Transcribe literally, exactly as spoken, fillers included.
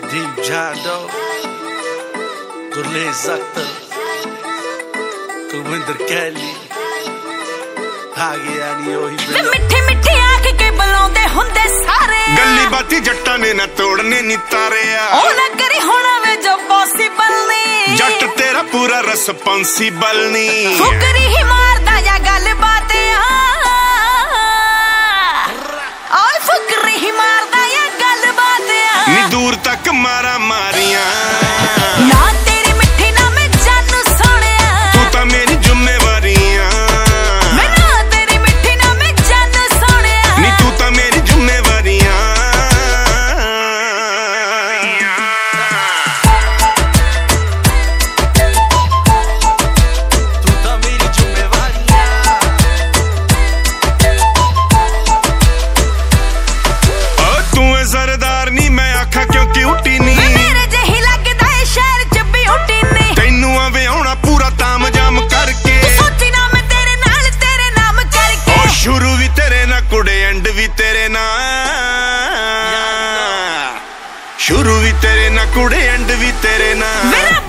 Deep Jado, Gurleen Akhtar, Kulwinder Kelly, आ गया नी ओही वे मिठी मिठी आंख के बुलाਉਂਦੇ ਹੁੰਦੇ ਸਾਰੇ गल्ली बाती जट्टा ने ना तोड़ने नी तारे ओ ना करी होना वे जो पॉसिबल नहीं जट तेरा पूरा रिस्पांसिबल नहीं फुकरी ही मारदा या गल बात आ फुकरी ही मारदा या गल बात नी दूर तक मारा मारियां ना तेरी मिठी ना मैं जानू सोनिया तू ता मेरी जिम्मेवारियां मैं ना तेरी मिठी ना मैं जानू सोनिया नी तू ता मेरी जिम्मेवारियां तू तो मेरी जिम्मेवारियां ओ तू है सरदार नी मैं आखा क्यों क्यूटी नी मेरे जही लगदा है शहर च ब्यूटी नी तैनू आवे आउणा पूरा ताम जाम करके सोची ना मैं तेरे नाल तेरे नाम करके ओ शुरू भी तेरे ना कुड़े एंड भी तेरे ना शुरू भी तेरे ना कुड़े एंड भी तेरे ना मेरा